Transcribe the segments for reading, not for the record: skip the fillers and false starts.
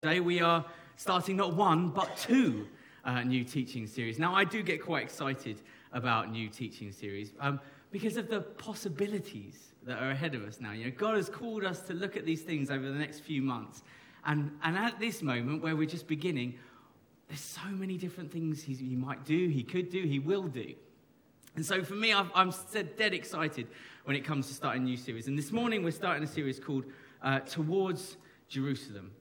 Today we are starting not one, but two new teaching series. Now, I do get quite excited about new teaching series because of the possibilities that are ahead of us now. You know, God has called us to look at these things over the next few months. And at this moment where we're just beginning, there's so many different things he might do, he could do, he will do. And so for me, I'm dead excited when it comes to starting a new series. And this morning we're starting a series called Towards Jerusalem.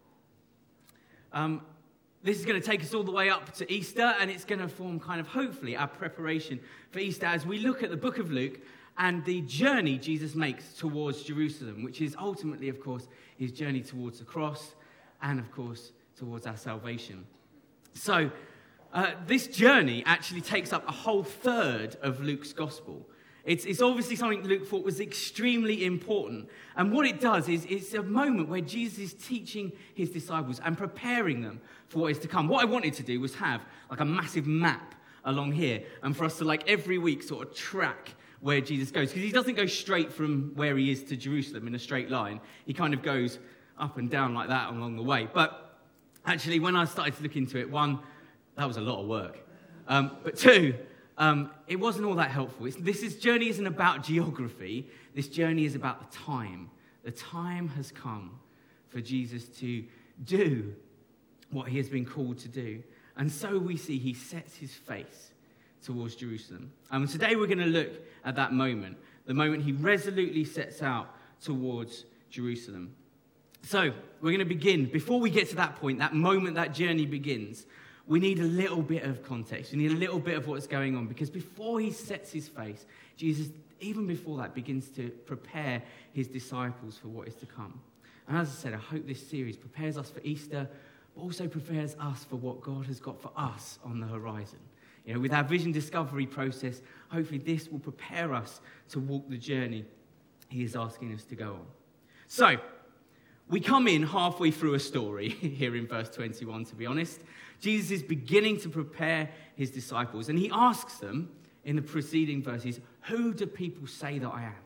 This is going to take us all the way up to Easter, and it's going to form kind of, hopefully, our preparation for Easter as we look at the book of Luke and the journey Jesus makes towards Jerusalem, which is ultimately, of course, his journey towards the cross and, of course, towards our salvation. So, this journey actually takes up a whole third of Luke's gospel. It's obviously something Luke thought was extremely important. And what it does is it's a moment where Jesus is teaching his disciples and preparing them for what is to come. What I wanted to do was have like a massive map along here and for us to like every week sort of track where Jesus goes. Because he doesn't go straight from where he is to Jerusalem in a straight line. He kind of goes up and down like that along the way. But actually, when I started to look into it, one, that was a lot of work. But two, it wasn't all that helpful. This journey isn't about geography. This journey is about the time. The time has come for Jesus to do what he has been called to do. And so we see he sets his face towards Jerusalem. And today we're going to look at that moment, the moment he resolutely sets out towards Jerusalem. So we're going to begin. Before we get to that point, that moment, that journey begins, we need a little bit of context. We need a little bit of what's going on. Because before he sets his face, Jesus, even before that, begins to prepare his disciples for what is to come. And as I said, I hope this series prepares us for Easter, but also prepares us for what God has got for us on the horizon. You know, with our vision discovery process, hopefully this will prepare us to walk the journey he is asking us to go on. So, we come in halfway through a story here in verse 21, to be honest. Jesus is beginning to prepare his disciples, and he asks them in the preceding verses, who do people say that I am?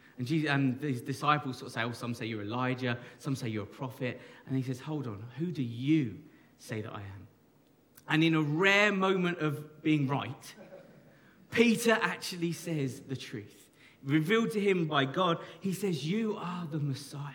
And his disciples sort of say, some say you're Elijah, some say you're a prophet. And he says, hold on, who do you say that I am? And in a rare moment of being right, Peter actually says the truth. Revealed to him by God, he says, you are the Messiah.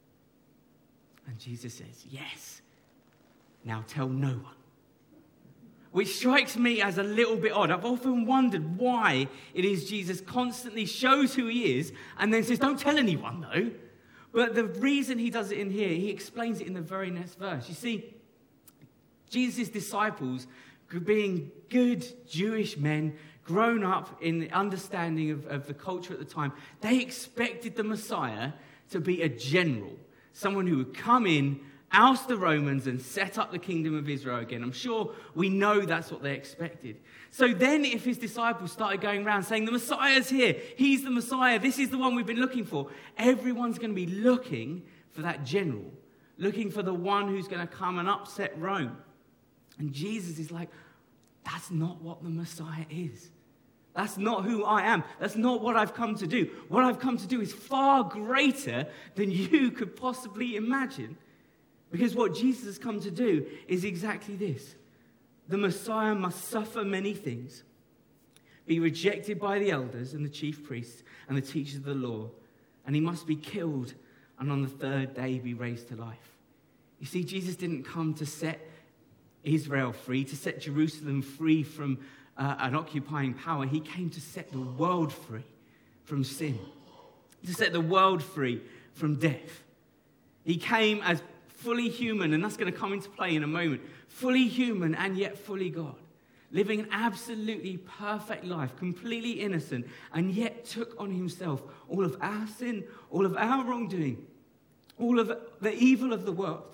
And Jesus says, yes, now tell no one. Which strikes me as a little bit odd. I've often wondered why it is Jesus constantly shows who he is and then says, don't tell anyone though. But the reason he does it in here, he explains it in the very next verse. You see, Jesus' disciples, being good Jewish men, grown up in the understanding of the culture at the time, they expected the Messiah to be a general. Someone who would come in, oust the Romans, and set up the kingdom of Israel again. I'm sure we know that's what they expected. So then if his disciples started going around saying, the Messiah's here, he's the Messiah, this is the one we've been looking for, everyone's going to be looking for that general, looking for the one who's going to come and upset Rome. And Jesus is like, that's not what the Messiah is. That's not who I am. That's not what I've come to do. What I've come to do is far greater than you could possibly imagine. Because what Jesus has come to do is exactly this. The Messiah must suffer many things, be rejected by the elders and the chief priests and the teachers of the law, and he must be killed and on the third day be raised to life. You see, Jesus didn't come to set Israel free, to set Jerusalem free from an occupying power. He came to set the world free from sin, to set the world free from death. He came as fully human, and that's going to come into play in a moment, fully human and yet fully God, living an absolutely perfect life, completely innocent, and yet took on himself all of our sin, all of our wrongdoing, all of the evil of the world,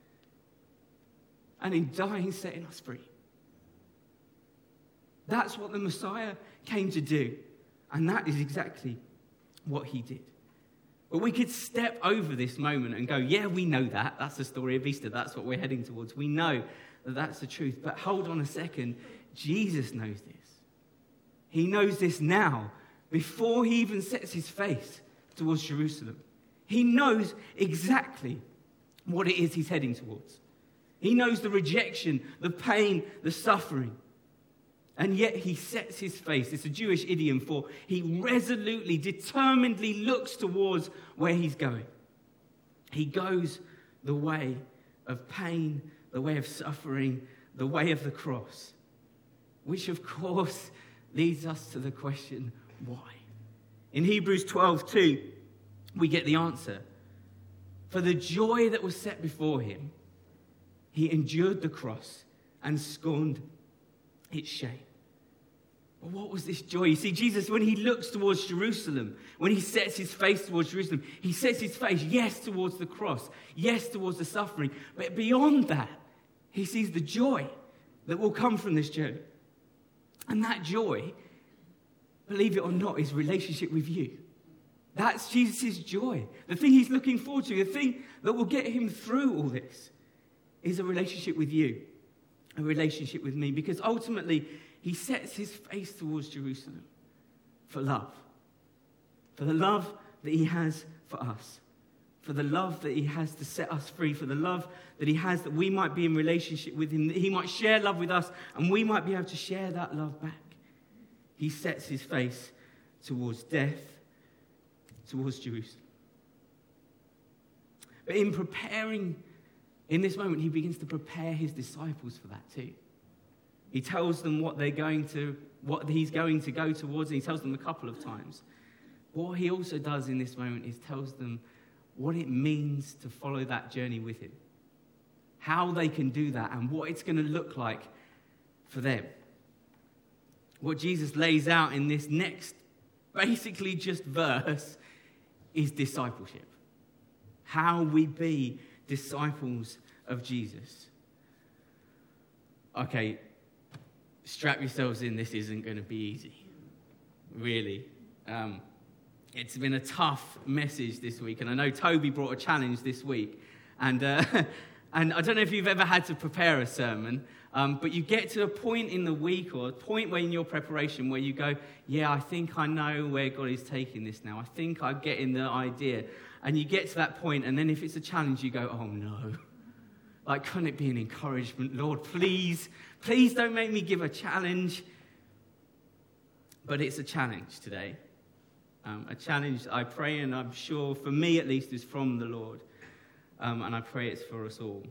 and in dying setting us free. That's what the Messiah came to do. And that is exactly what he did. But we could step over this moment and go, yeah, we know that. That's the story of Easter. That's what we're heading towards. We know that that's the truth. But hold on a second. Jesus knows this. He knows this now, before he even sets his face towards Jerusalem. He knows exactly what it is he's heading towards. He knows the rejection, the pain, the suffering. And yet he sets his face. It's a Jewish idiom for he resolutely, determinedly looks towards where he's going. He goes the way of pain, the way of suffering, the way of the cross. Which, of course, leads us to the question, why? In Hebrews 12:2, we get the answer. For the joy that was set before him, he endured the cross and scorned its shame. But what was this joy? You see, Jesus, when he looks towards Jerusalem, when he sets his face towards Jerusalem, he sets his face, yes, towards the cross, yes, towards the suffering. But beyond that, he sees the joy that will come from this journey. And that joy, believe it or not, is relationship with you. That's Jesus' joy. The thing he's looking forward to, the thing that will get him through all this, is a relationship with you, a relationship with me. Because ultimately, he sets his face towards Jerusalem for love. For the love that he has for us. For the love that he has to set us free. For the love that he has that we might be in relationship with him. That he might share love with us and we might be able to share that love back. He sets his face towards death, towards Jerusalem. But in preparing, in this moment, he begins to prepare his disciples for that too. He tells them what he's going to go towards, and he tells them a couple of times. What he also does in this moment is tells them what it means to follow that journey with him. How they can do that and what it's going to look like for them. What Jesus lays out in this next, basically just verse, is discipleship. How we be disciples of Jesus. Okay, strap yourselves in, this isn't going to be easy. Really. It's been a tough message this week, and I know Toby brought a challenge this week. And and I don't know if you've ever had to prepare a sermon, but you get to a point in the week or a point where in your preparation where you go, yeah, I think I know where God is taking this now. I think I'm getting the idea. And you get to that point, and then if it's a challenge, you go, oh no. Like, couldn't it be an encouragement? Lord, please don't make me give a challenge. But it's a challenge today. A challenge, I pray, and I'm sure, for me at least, is from the Lord. And I pray it's for us all.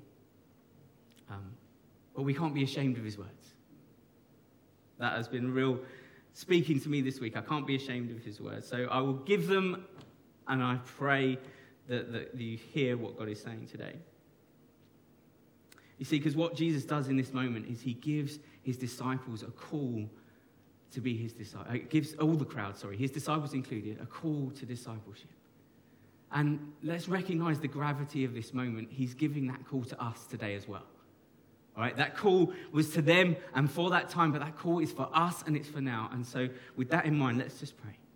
But we can't be ashamed of his words. That has been real speaking to me this week. I can't be ashamed of his words. So I will give them, and I pray that you hear what God is saying today. You see, because what Jesus does in this moment is he gives his disciples a call to be his disciples. It gives all the crowd, his disciples included, a call to discipleship. And let's recognize the gravity of this moment. He's giving that call to us today as well. All right, that call was to them and for that time, but that call is for us and it's for now. And so with that in mind, let's just pray.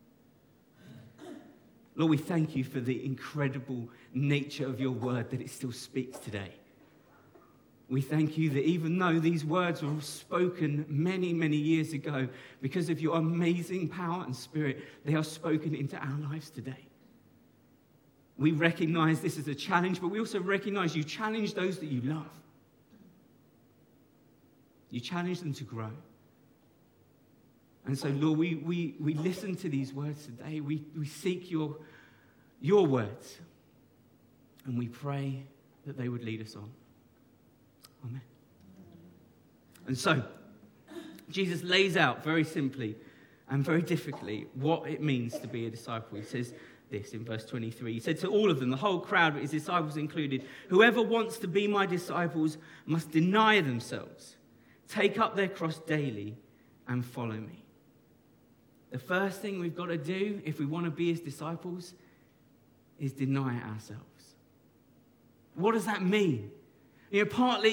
Lord, we thank you for the incredible nature of your word, that it still speaks today. We thank you that even though these words were spoken many, many years ago, because of your amazing power and spirit, they are spoken into our lives today. We recognize this as a challenge, but we also recognize you challenge those that you love. You challenge them to grow. And so, Lord, we listen to these words today. We seek your words. And we pray that they would lead us on. Amen. And so, Jesus lays out very simply and very difficultly what it means to be a disciple. He says this in verse 23. He said to all of them, the whole crowd, but his disciples included, whoever wants to be my disciples must deny themselves, take up their cross daily, and follow me. The first thing we've got to do if we want to be his disciples is deny ourselves. What does that mean? You know, partly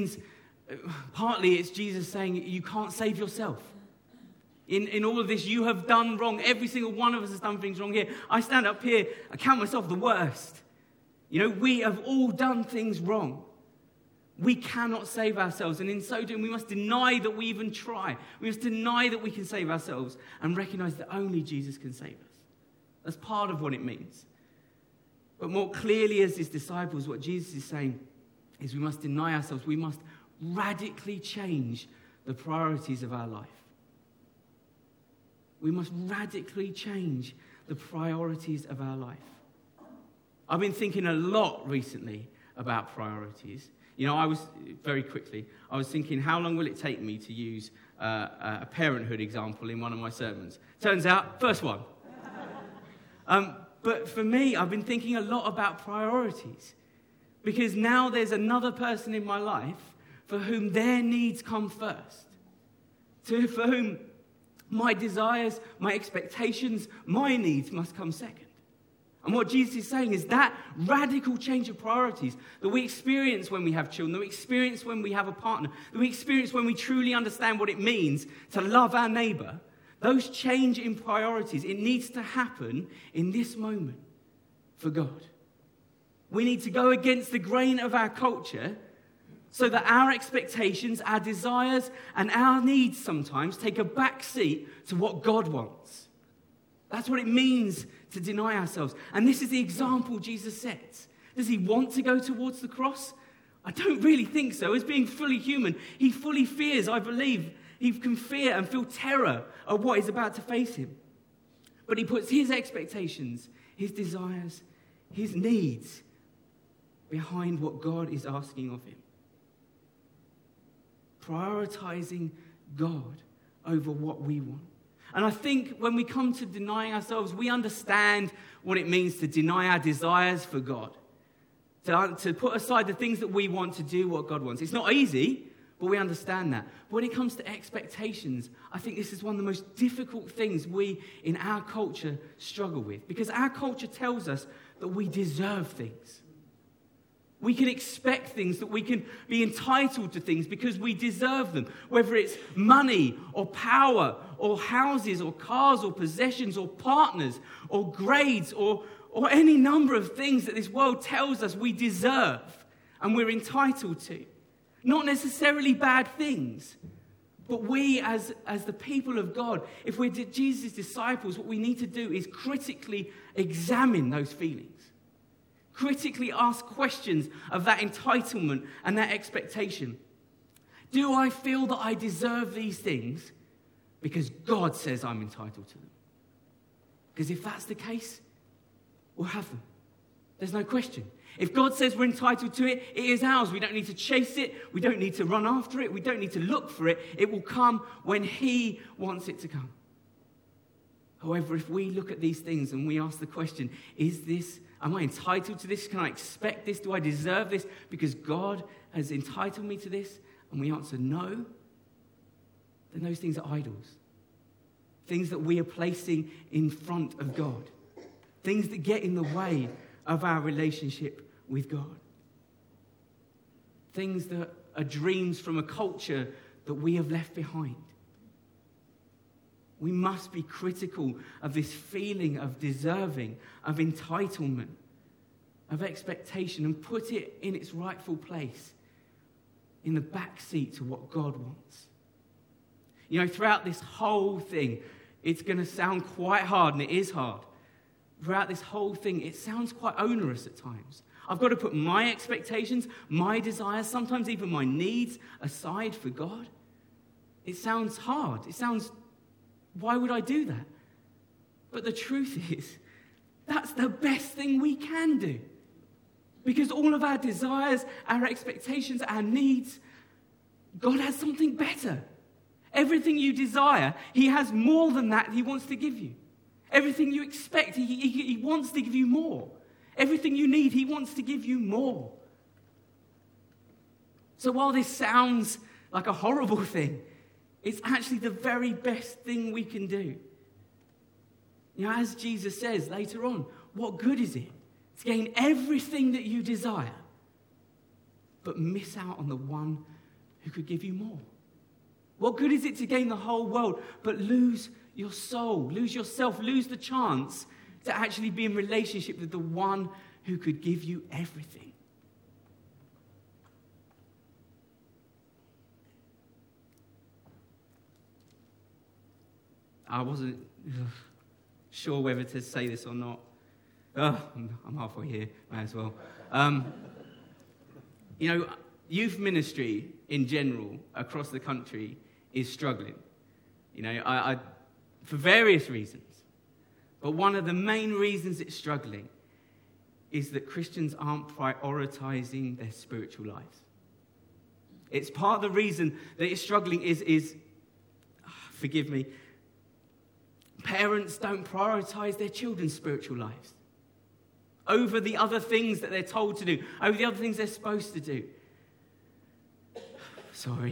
it's Jesus saying you can't save yourself. In all of this, you have done wrong. Every single one of us has done things wrong here. I stand up here, I count myself the worst. You know, we have all done things wrong. We cannot save ourselves. And in so doing, we must deny that we even try. We must deny that we can save ourselves and recognize that only Jesus can save us. That's part of what it means. But more clearly as his disciples, what Jesus is saying is we must deny ourselves. We must radically change the priorities of our life. We must radically change the priorities of our life. I've been thinking a lot recently about priorities. I was thinking, how long will it take me to use a parenthood example in one of my sermons? Turns out, first one. But for me, I've been thinking a lot about priorities, because now there's another person in my life for whom their needs come first, for whom my desires, my expectations, my needs must come second. And what Jesus is saying is that radical change of priorities that we experience when we have children, that we experience when we have a partner, that we experience when we truly understand what it means to love our neighbour, those change in priorities, it needs to happen in this moment for God. We need to go against the grain of our culture so that our expectations, our desires, and our needs sometimes take a back seat to what God wants. That's what it means to deny ourselves. And this is the example Jesus sets. Does he want to go towards the cross? I don't really think so. As being fully human, he fully fears, I believe. He can fear and feel terror of what is about to face him. But he puts his expectations, his desires, his needs behind what God is asking of him. Prioritizing God over what we want. And I think when we come to denying ourselves, we understand what it means to deny our desires for God. To put aside the things that we want to do what God wants. It's not easy, but we understand that. But when it comes to expectations, I think this is one of the most difficult things we in our culture struggle with. Because our culture tells us that we deserve things. We can expect things, that we can be entitled to things because we deserve them. Whether it's money or power or houses or cars or possessions or partners or grades or any number of things that this world tells us we deserve and we're entitled to. Not necessarily bad things, but we as the people of God, if we're Jesus' disciples, what we need to do is critically examine those feelings. Critically ask questions of that entitlement and that expectation. Do I feel that I deserve these things because God says I'm entitled to them? Because if that's the case, we'll have them. There's no question. If God says we're entitled to it, it is ours. We don't need to chase it. We don't need to run after it. We don't need to look for it. It will come when he wants it to come. However, if we look at these things and we ask the question, am I entitled to this? Can I expect this? Do I deserve this? Because God has entitled me to this. And we answer no. Then those things are idols. Things that we are placing in front of God. Things that get in the way of our relationship with God. Things that are dreams from a culture that we have left behind. We must be critical of this feeling of deserving, of entitlement, of expectation, and put it in its rightful place, in the back seat to what God wants. Throughout this whole thing, it's going to sound quite hard, and it is hard. Throughout this whole thing, it sounds quite onerous at times. I've got to put my expectations, my desires, sometimes even my needs aside for God. It sounds hard. Why would I do that? But the truth is, that's the best thing we can do. Because all of our desires, our expectations, our needs, God has something better. Everything you desire, he has more than that he wants to give you. Everything you expect, he wants to give you more. Everything you need, he wants to give you more. So while this sounds like a horrible thing, it's actually the very best thing we can do. As Jesus says later on, what good is it to gain everything that you desire, but miss out on the one who could give you more? What good is it to gain the whole world, but lose your soul, lose yourself, lose the chance to actually be in relationship with the one who could give you everything? I wasn't sure whether to say this or not. I'm halfway here, may as well. You know, youth ministry in general across the country is struggling. You know, I for various reasons. But one of the main reasons it's struggling is that Christians aren't prioritizing their spiritual lives. It's part of the reason that it's struggling is forgive me, parents don't prioritize their children's spiritual lives over the other things that they're told to do, over the other things they're supposed to do. Sorry.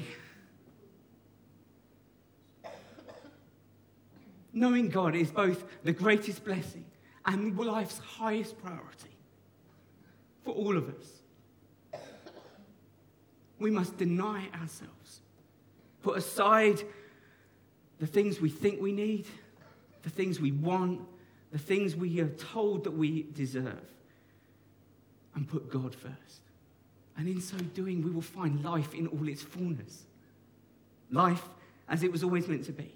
Knowing God is both the greatest blessing and life's highest priority for all of us. We must deny ourselves, put aside the things we think we need, the things we want, the things we are told that we deserve, and put God first. And in so doing, we will find life in all its fullness. Life as it was always meant to be.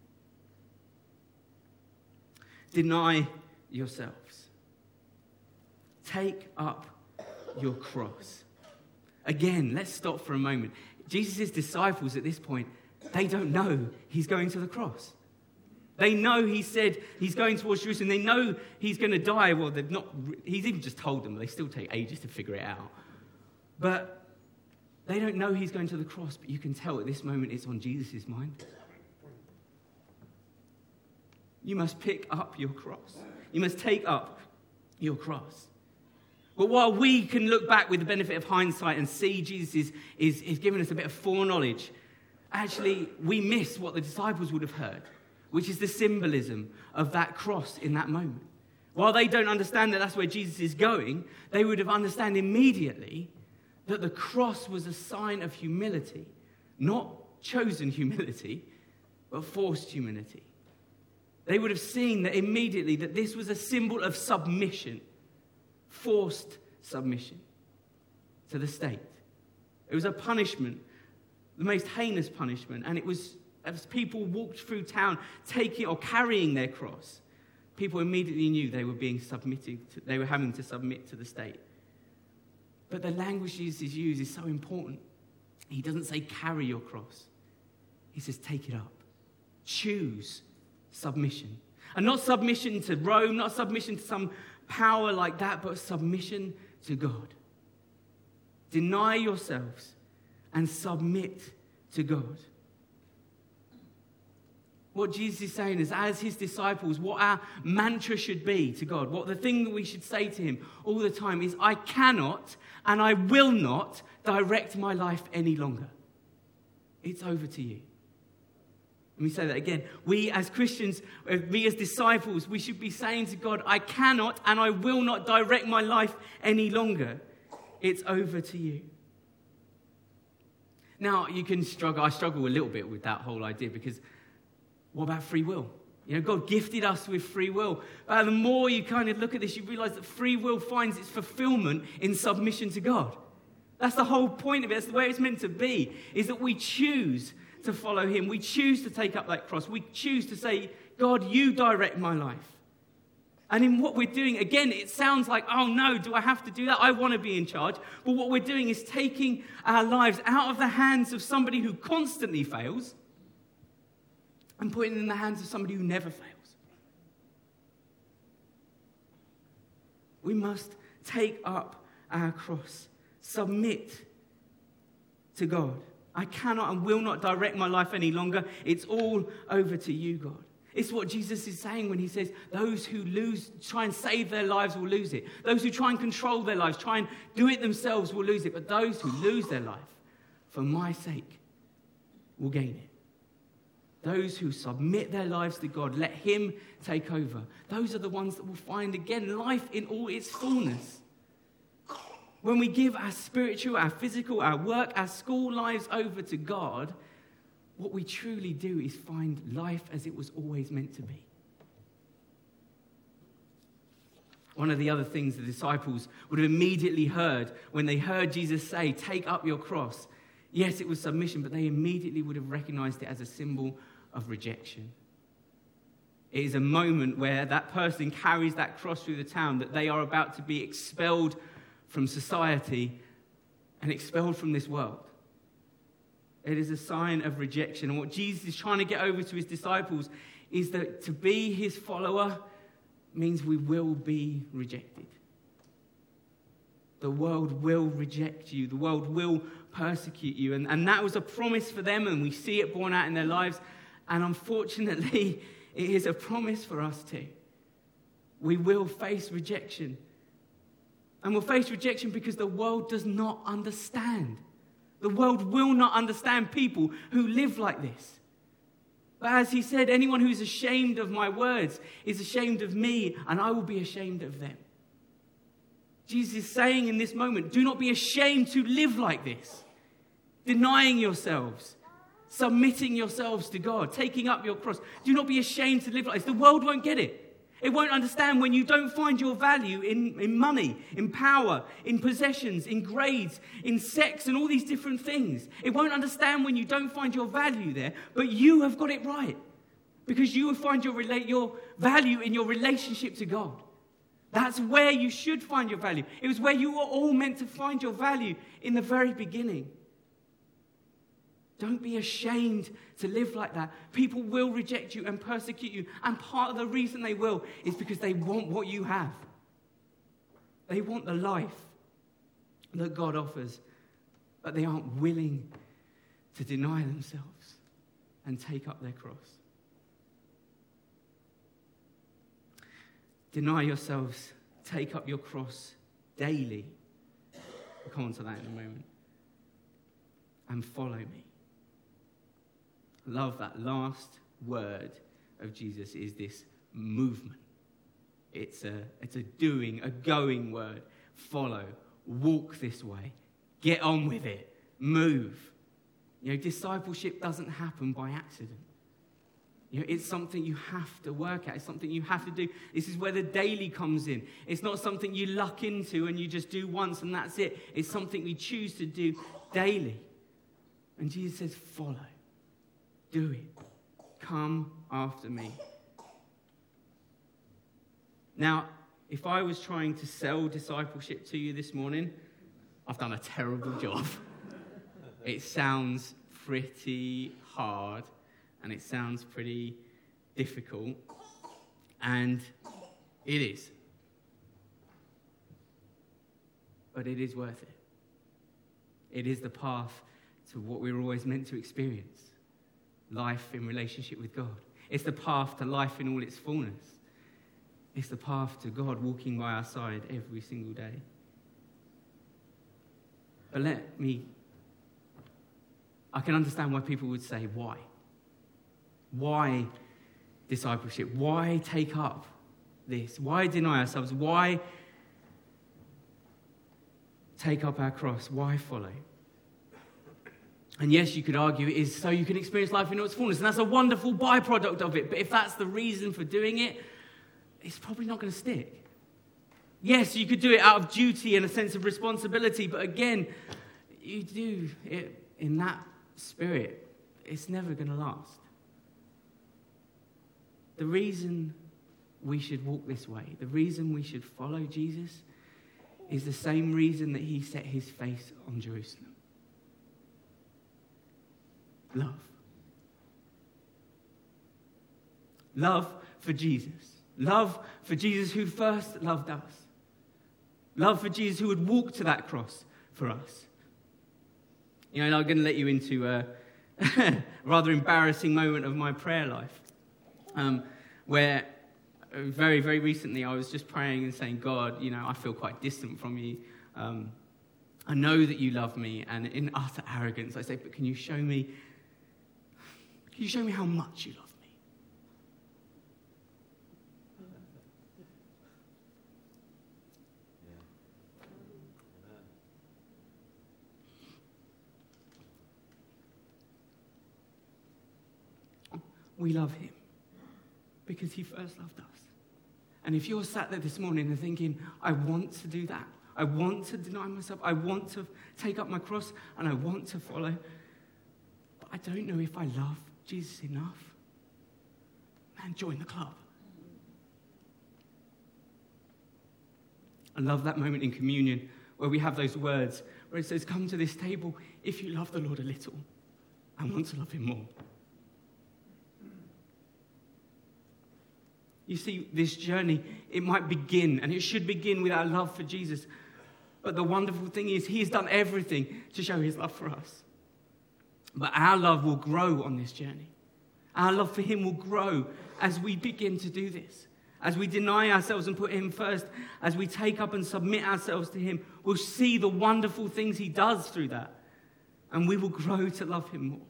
Deny yourselves. Take up your cross. Again, let's stop for a moment. Jesus' disciples at this point, they don't know he's going to the cross. They know he said he's going towards Jerusalem. They know he's going to die. Well, they've not. He's even just told them. They still take ages to figure it out. But they don't know he's going to the cross. But you can tell at this moment it's on Jesus' mind. You must pick up your cross. You must take up your cross. But while we can look back with the benefit of hindsight and see Jesus is giving us a bit of foreknowledge, actually we miss what the disciples would have heard, which is the symbolism of that cross in that moment. While they don't understand that that's where Jesus is going, they would have understood immediately that the cross was a sign of humility, not chosen humility, but forced humility. They would have seen that immediately that this was a symbol of submission, forced submission to the state. It was a punishment, the most heinous punishment, and it was as people walked through town taking or carrying their cross, people immediately knew they were being submitted to, they were having to submit to the state. But the language Jesus uses is so important. He doesn't say carry your cross. He says take it up. Choose submission. And not submission to Rome, not submission to some power like that, but submission to God. Deny yourselves and submit to God. What Jesus is saying is, as his disciples, what our mantra should be to God, what the thing that we should say to him all the time is, I cannot and I will not direct my life any longer. It's over to you. Let me say that again. We as Christians, we as disciples, we should be saying to God, I cannot and I will not direct my life any longer. It's over to you. Now, you can struggle. I struggle a little bit with that whole idea because what about free will? You know, God gifted us with free will. But the more you kind of look at this, you realize that free will finds its fulfillment in submission to God. That's the whole point of it. That's the way it's meant to be, is that we choose to follow him. We choose to take up that cross. We choose to say, God, you direct my life. And in what we're doing, again, it sounds like, oh no, do I have to do that? I want to be in charge. But what we're doing is taking our lives out of the hands of somebody who constantly fails and putting it in the hands of somebody who never fails. We must take up our cross, submit to God. I cannot and will not direct my life any longer. It's all over to you, God. It's what Jesus is saying when he says, those who try and save their lives will lose it. Those who try and control their lives, try and do it themselves will lose it. But those who lose their life for my sake will gain it. Those who submit their lives to God, let him take over. Those are the ones that will find, again, life in all its fullness. When we give our spiritual, our physical, our work, our school lives over to God, what we truly do is find life as it was always meant to be. One of the other things the disciples would have immediately heard when they heard Jesus say, take up your cross. Yes, it was submission, but they immediately would have recognized it as a symbol of rejection. It is a moment where that person carries that cross through the town, that they are about to be expelled from society and expelled from this world. It is a sign of rejection. And what Jesus is trying to get over to his disciples is that to be his follower means we will be rejected. The world will reject you. The world will persecute you. And that was a promise for them, and we see it borne out in their lives. And unfortunately, it is a promise for us too. We will face rejection. And we'll face rejection because the world does not understand. The world will not understand people who live like this. But as he said, anyone who is ashamed of my words is ashamed of me, and I will be ashamed of them. Jesus is saying in this moment, do not be ashamed to live like this. Denying yourselves, submitting yourselves to God, taking up your cross. Do not be ashamed to live like this. The world won't get it. It won't understand when you don't find your value in money, in power, in possessions, in grades, in sex, and all these different things. It won't understand when you don't find your value there, but you have got it right. Because you will find your value in your relationship to God. That's where you should find your value. It was where you were all meant to find your value in the very beginning. Don't be ashamed to live like that. People will reject you and persecute you. And part of the reason they will is because they want what you have. They want the life that God offers. But they aren't willing to deny themselves and take up their cross. Deny yourselves, take up your cross daily. We'll come on to that in a moment. And follow me. I love that last word of Jesus is this movement. It's a doing, a going word. Follow, walk this way, get on with it, move. Discipleship doesn't happen by accident. It's something you have to work at. It's something you have to do. This is where the daily comes in. It's not something you luck into and you just do once and that's it. It's something we choose to do daily. And Jesus says, follow. Do it. Come after me. Now, if I was trying to sell discipleship to you this morning, I've done a terrible job. It sounds pretty hard. And it sounds pretty difficult. And it is. But it is worth it. It is the path to what we were always meant to experience. Life in relationship with God. It's the path to life in all its fullness. It's the path to God walking by our side every single day. But I can understand why people would say, why? Why discipleship? Why take up this? Why deny ourselves? Why take up our cross? Why follow? And yes, you could argue it is so you can experience life in all its fullness. And that's a wonderful byproduct of it. But if that's the reason for doing it, it's probably not going to stick. Yes, you could do it out of duty and a sense of responsibility. But again, you do it in that spirit. It's never going to last. The reason we should walk this way, the reason we should follow Jesus, is the same reason that he set his face on Jerusalem. Love. Love for Jesus. Love for Jesus who first loved us. Love for Jesus who would walk to that cross for us. And I'm going to let you into a rather embarrassing moment of my prayer life. Where very, very recently I was just praying and saying, God, I feel quite distant from you. I know that you love me. And in utter arrogance, I say, but can you show me how much you love me? We love him because he first loved us. And if you're sat there this morning and thinking, I want to do that, I want to deny myself, I want to take up my cross, and I want to follow, but I don't know if I love Jesus enough, man, join the club. I love that moment in communion where we have those words where it says, come to this table if you love the Lord a little and want to love him more. You see, this journey, it might begin, and it should begin with our love for Jesus. But the wonderful thing is, he has done everything to show his love for us. But our love will grow on this journey. Our love for him will grow as we begin to do this. As we deny ourselves and put him first, as we take up and submit ourselves to him, we'll see the wonderful things he does through that. And we will grow to love him more.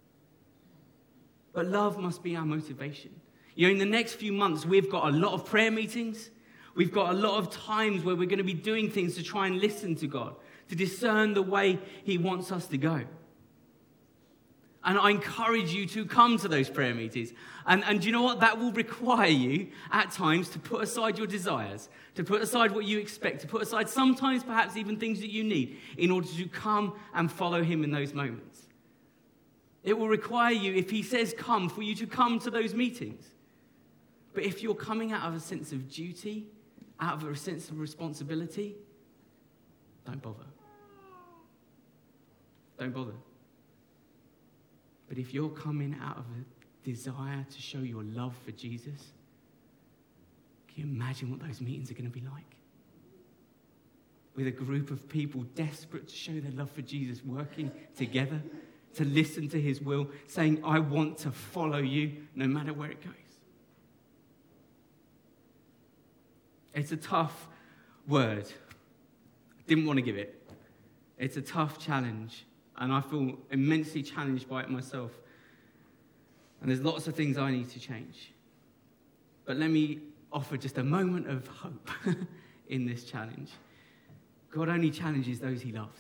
But love must be our motivation. You know, in the next few months, we've got a lot of prayer meetings. We've got a lot of times where we're going to be doing things to try and listen to God, to discern the way he wants us to go. And I encourage you to come to those prayer meetings. And do you know what? That will require you at times to put aside your desires, to put aside what you expect, to put aside sometimes perhaps even things that you need in order to come and follow him in those moments. It will require you, if he says come, for you to come to those meetings. But if you're coming out of a sense of duty, out of a sense of responsibility, don't bother. Don't bother. But if you're coming out of a desire to show your love for Jesus, can you imagine what those meetings are going to be like? With a group of people desperate to show their love for Jesus, working together to listen to his will, saying, I want to follow you no matter where it goes. It's a tough word. Didn't want to give it. It's a tough challenge, and I feel immensely challenged by it myself. And there's lots of things I need to change. But let me offer just a moment of hope in this challenge. God only challenges those he loves,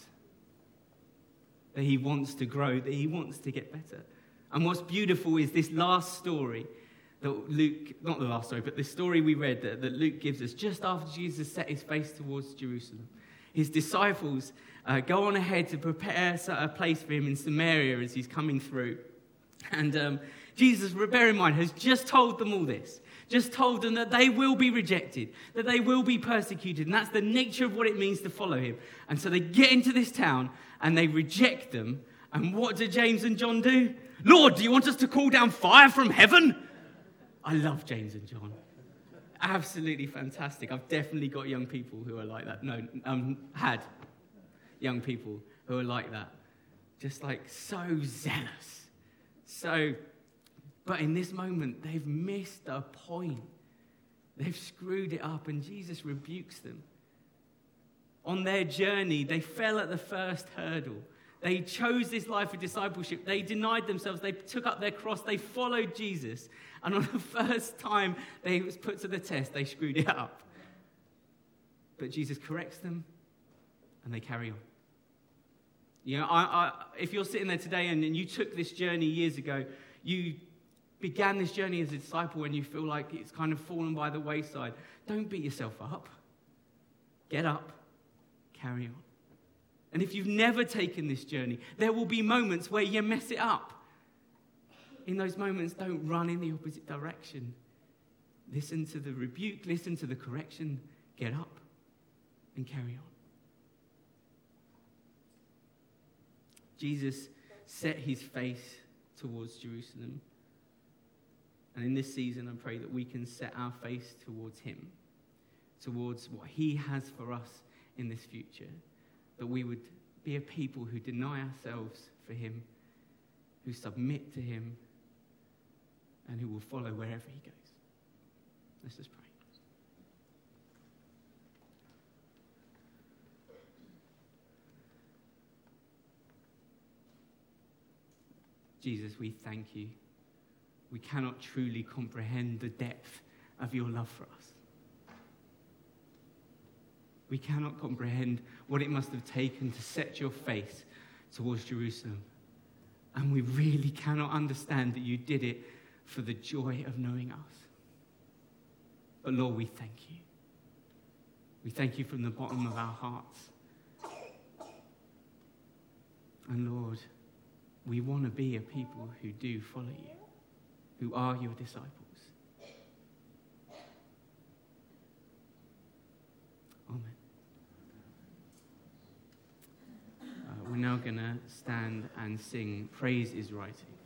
that he wants to grow, that he wants to get better. And what's beautiful is this last story that Luke, not the last story, but the story we read that Luke gives us just after Jesus set his face towards Jerusalem. His disciples go on ahead to prepare a place for him in Samaria as he's coming through. And Jesus, bear in mind, has just told them all this. Just told them that they will be rejected, that they will be persecuted. And that's the nature of what it means to follow him. And so they get into this town and they reject them. And what do James and John do? Lord, do you want us to call down fire from heaven? I love James and John. Absolutely fantastic. I've definitely got young people who are like that. Had young people who are like that. Just like so zealous. But in this moment, they've missed a point. They've screwed it up, and Jesus rebukes them. On their journey, they fell at the first hurdle. They chose this life of discipleship. They denied themselves. They took up their cross. They followed Jesus. And on the first time they was put to the test, they screwed it up. But Jesus corrects them, and they carry on. You know, if you're sitting there today and you took this journey years ago, you began this journey as a disciple and you feel like it's kind of fallen by the wayside, don't beat yourself up. Get up, carry on. And if you've never taken this journey, there will be moments where you mess it up. In those moments, don't run in the opposite direction. Listen to the rebuke, listen to the correction, get up and carry on. Jesus set his face towards Jerusalem. And in this season, I pray that we can set our face towards him, towards what he has for us in this future. That we would be a people who deny ourselves for him, who submit to him, and who will follow wherever he goes. Let's just pray. Jesus, we thank you. We cannot truly comprehend the depth of your love for us. We cannot comprehend what it must have taken to set your face towards Jerusalem. And we really cannot understand that you did it for the joy of knowing us. But Lord, we thank you. We thank you from the bottom of our hearts. And Lord, we want to be a people who do follow you, who are your disciples. Amen. we're now going to stand and sing Praise is Writing.